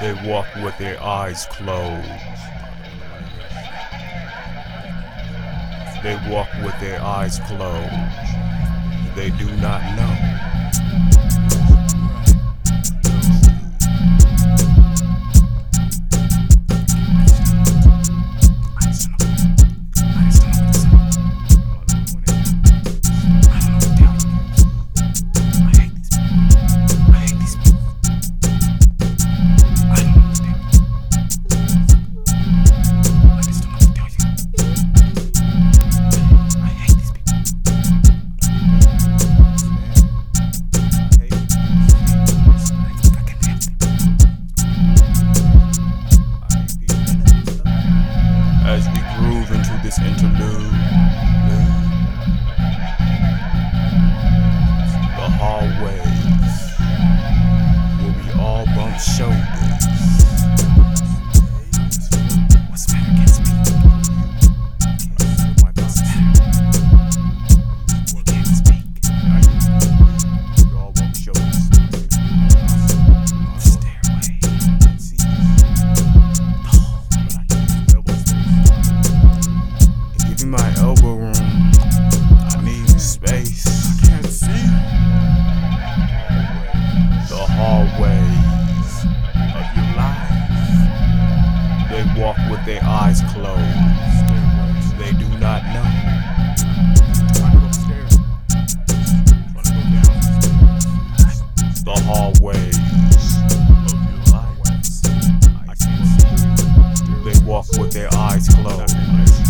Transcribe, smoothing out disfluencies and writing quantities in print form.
They walk with their eyes closed. They walk with their eyes closed. They do not know. As we groove into this interlude, the hallways where we all bump shoulders. What's the matter? Can't speak. What's the matter? You can't speak. We all bump shoulders. The stairway. Give me my elbow room. I need space. I can't see. The hallways of your life. They walk with their eyes closed. They do not know. The hallways of your life. They walk with their eyes closed.